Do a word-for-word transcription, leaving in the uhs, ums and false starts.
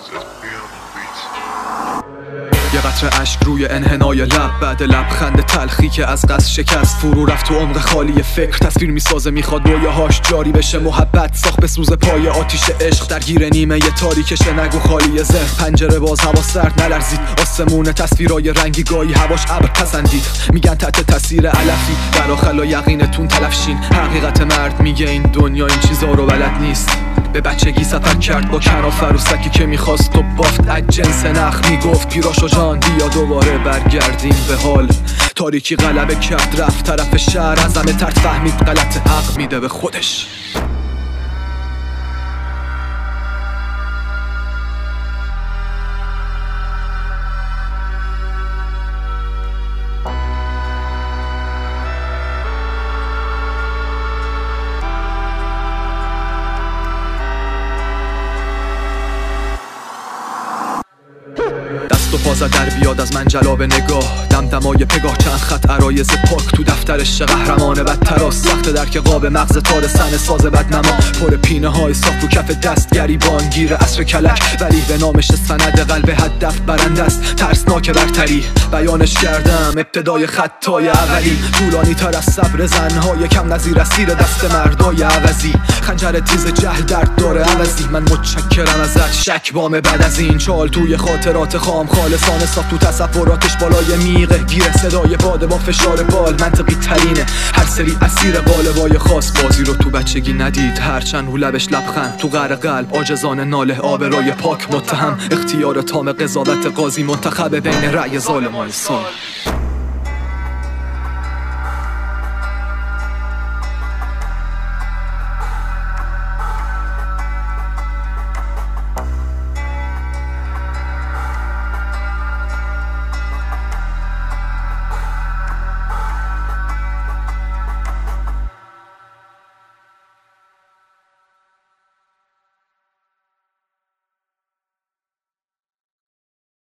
یه قطره اشک روی انحنای لب، بعد لبخند تلخی که از قصد شکست فرو رفت تو عمق خالی فکر. تصویر میسازه میخواد رویاهاش جاری بشه، محبت ساخت به سوز پای آتیش عشق. درگیر نیمه یه تاریکش نگو خالی ذهن، پنجره باز هوا سرد نلرزید. آسمون تصویرای رنگی گاهی هواش ابر پسندید. میگن تحت تاثیر علفی براخلا یقینتون تلفشین. حقیقت مرد میگه این دنیا این چیزا رو بلد نیست. به بچگی سفر کرد با کنافر و سکی که میخواست و بافت از جنس نخ. میگفت پیراشو جان بیا دوباره برگردیم به حال. تاریکی غلبه کرد رفت طرف شهر، از همه ترد فهمید غلط، حق میده به خودش. دست و پازه در بیاد از من جلاب نگاه، دمدمای پگاه چند خط عرایز پاک تو دفترش. قهرمان بدتراس سخت درک قاب مغز تار سن ساز بدنما. پر پینه های صاف رو کف دست گریبان گیر عصر کلک، ولی به نامش سند قلب هدف برنده است. ترسناک برتری بیانش کردم ابتدای خطای اولی. طولانی تر از صبر زنهای کم نظیر اسیر دست مردای عوضی. خنجر تیز جهل درد داره عوضی. من متشکرم ازت شک بام بعد از این چال توی خاطرات خام خالصانه ساخت تو تصوراتش بالای میغه. گیر صدای باده با فشار بال منطقی ترینه. هر سری اسیر قالبای خاص بازی رو تو بچگی ندید. هرچند رو لبش لبخند تو غر قلب عاجزانه ناله. آبرای پاک متهم اختیار تام قضاوت قاضی منتخب بین رأی ظالم و انسان.